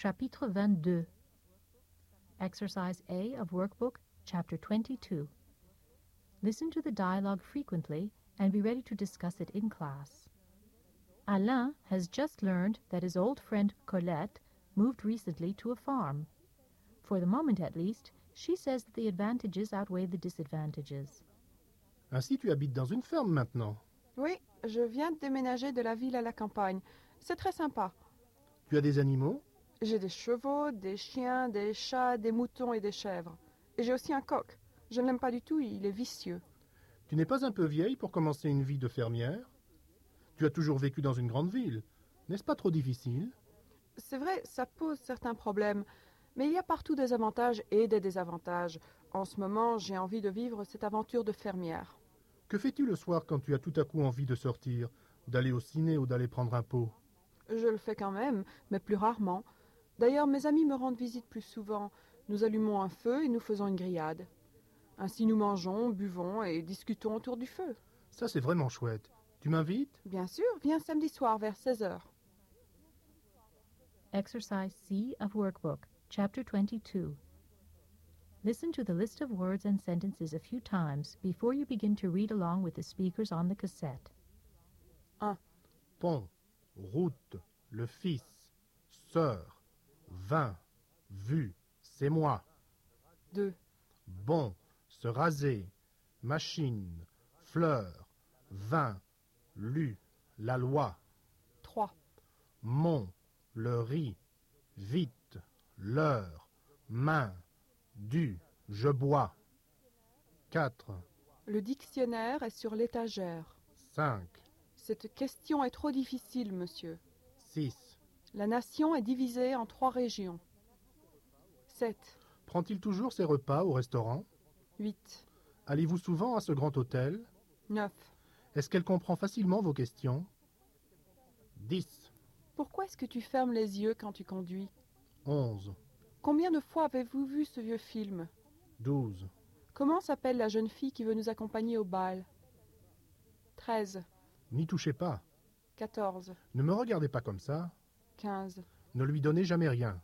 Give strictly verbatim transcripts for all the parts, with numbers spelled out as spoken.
Chapitre vingt-deux. Exercise A of Workbook, Chapter twenty-two. Listen to the dialogue frequently and be ready to discuss it in class. Alain has just learned that his old friend Colette moved recently to a farm. For the moment at least, she says that the advantages outweigh the disadvantages. Ainsi, tu habites dans une ferme maintenant. Oui, je viens de déménager de la ville à la campagne. C'est très sympa. Tu as des animaux? J'ai des chevaux, des chiens, des chats, des moutons et des chèvres. Et j'ai aussi un coq. Je ne l'aime pas du tout, il est vicieux. Tu n'es pas un peu vieille pour commencer une vie de fermière? Tu as toujours vécu dans une grande ville. N'est-ce pas trop difficile? C'est vrai, ça pose certains problèmes. Mais il y a partout des avantages et des désavantages. En ce moment, j'ai envie de vivre cette aventure de fermière. Que fais-tu le soir quand tu as tout à coup envie de sortir, d'aller au ciné ou d'aller prendre un pot? Je le fais quand même, mais plus rarement. D'ailleurs, mes amis me rendent visite plus souvent. Nous allumons un feu et nous faisons une grillade. Ainsi nous mangeons, buvons et discutons autour du feu. Ça, c'est vraiment chouette. Tu m'invites? Bien sûr, viens samedi soir vers seize heures. Exercise C of Workbook, Chapter twenty-two. Listen to the list of words and sentences a few times before you begin to read along with the speakers on the cassette. un. Pont, route, le fils, sœur, vin, vue, c'est moi. deux. Bon, se raser, machine, fleur, vin, lu, la loi. trois. Mon, le riz, vite, l'heure, main, du, je bois. quatre. Le dictionnaire est sur l'étagère. cinq. Cette question est trop difficile, monsieur. six. La nation est divisée en trois régions. sept. Prend-il toujours ses repas au restaurant? huit. Allez-vous souvent à ce grand hôtel? neuf. Est-ce qu'elle comprend facilement vos questions? dix. Pourquoi est-ce que tu fermes les yeux quand tu conduis? onze. Combien de fois avez-vous vu ce vieux film? douze. Comment s'appelle la jeune fille qui veut nous accompagner au bal? treize. N'y touchez pas. quatorze. Ne me regardez pas comme ça. quinze. Ne lui donnez jamais rien.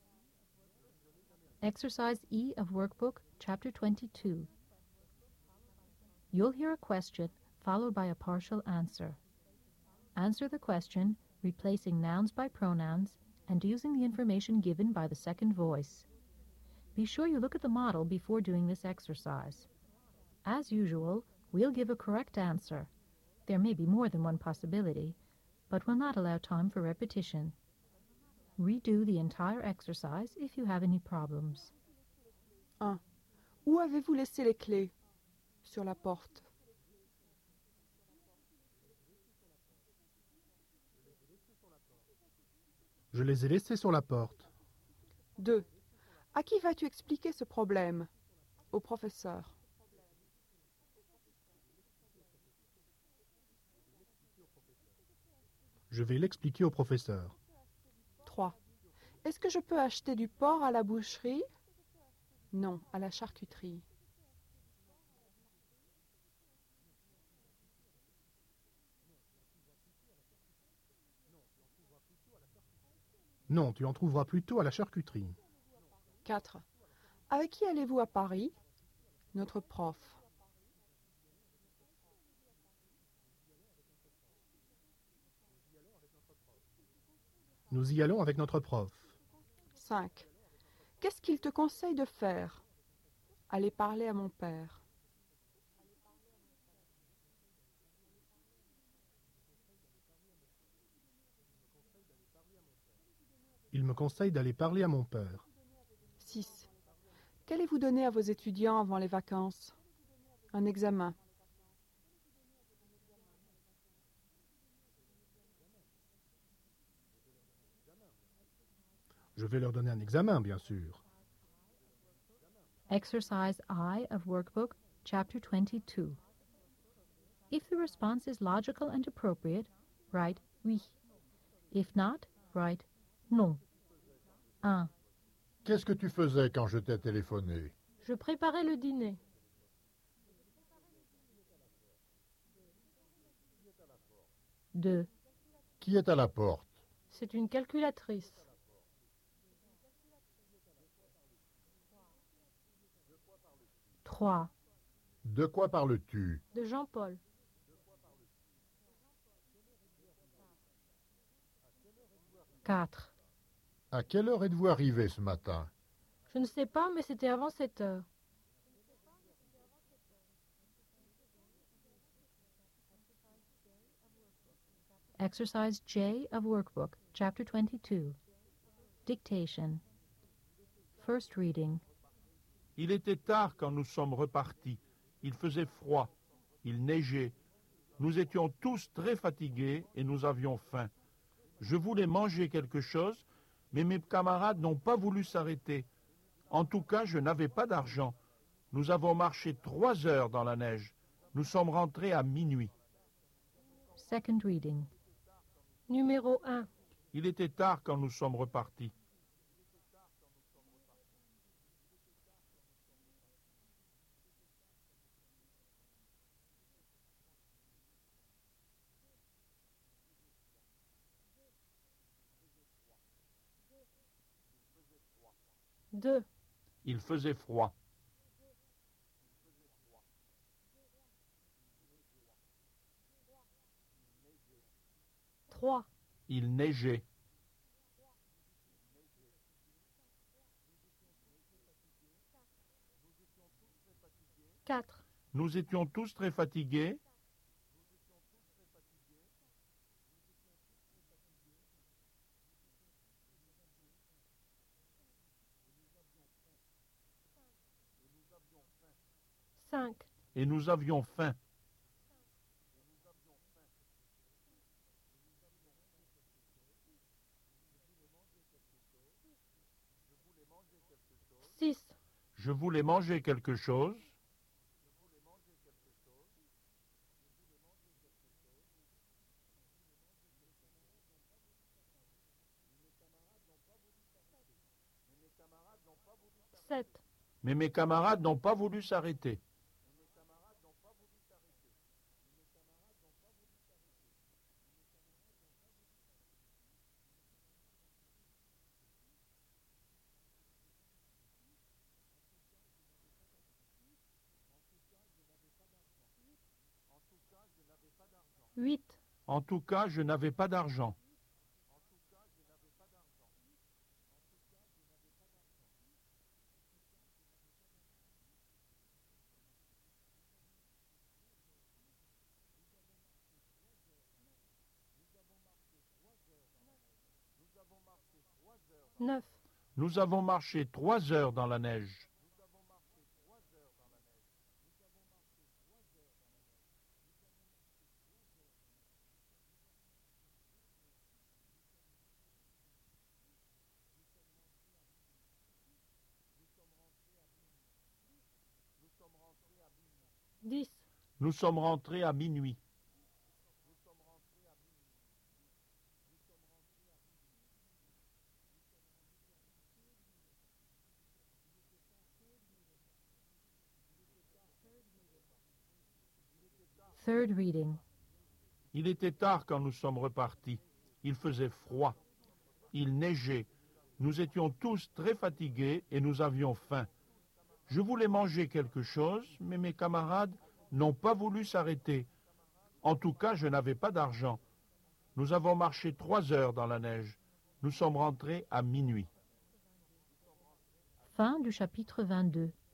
Exercise E of Workbook, Chapter twenty-two. You'll hear a question followed by a partial answer. Answer the question, replacing nouns by pronouns and using the information given by the second voice. Be sure you look at the model before doing this exercise. As usual, we'll give a correct answer. There may be more than one possibility, but we'll not allow time for repetition. Redo the entire exercise if you have any problems. un. Où avez-vous laissé les clés? Sur la porte. Je les ai laissés sur la porte. deux. À qui vas-tu expliquer ce problème? Au professeur. Je vais l'expliquer au professeur. trois. Est-ce que je peux acheter du porc à la boucherie? Non, à la charcuterie. Non, tu en trouveras plutôt à la charcuterie. quatre. Avec qui allez-vous à Paris? Notre prof. Nous y allons avec notre prof. cinq. Qu'est-ce qu'il te conseille de faire? Aller parler à mon père. Il me conseille d'aller parler à mon père. six. Qu'allez-vous donner à vos étudiants avant les vacances? Un examen. Je vais leur donner un examen, bien sûr. Exercise I of Workbook, Chapter twenty-two. If the response is logical and appropriate, write oui. If not, write non. un. Qu'est-ce que tu faisais quand je t'ai téléphoné? Je préparais le dîner. deux. Qui est à la porte? C'est une calculatrice. trois. De quoi parles-tu? De Jean-Paul. quatre. À quelle heure êtes-vous arrivé ce matin? Je ne sais pas, mais c'était avant sept heures. Exercise J of Workbook, Chapter twenty-two. Dictation. First reading. Il était tard quand nous sommes repartis. Il faisait froid. Il neigeait. Nous étions tous très fatigués et nous avions faim. Je voulais manger quelque chose, mais mes camarades n'ont pas voulu s'arrêter. En tout cas, je n'avais pas d'argent. Nous avons marché trois heures dans la neige. Nous sommes rentrés à minuit. Second reading. Numéro un. Il était tard quand nous sommes repartis. deux. Il faisait froid. trois. Il neigeait. quatre. Nous étions tous très fatigués. cinq. Et nous avions faim. six. Je voulais manger quelque chose. sept. Mais mes camarades n'ont pas voulu s'arrêter. huit. En tout cas, je n'avais pas d'argent. neuf. Nous avons marché trois heures dans la neige. dix. Nous sommes rentrés à minuit. Third reading. Il était tard quand nous sommes repartis. Il faisait froid. Il neigeait. Nous étions tous très fatigués et nous avions faim. Je voulais manger quelque chose, mais mes camarades n'ont pas voulu s'arrêter. En tout cas, je n'avais pas d'argent. Nous avons marché trois heures dans la neige. Nous sommes rentrés à minuit. Fin du chapitre vingt-deux.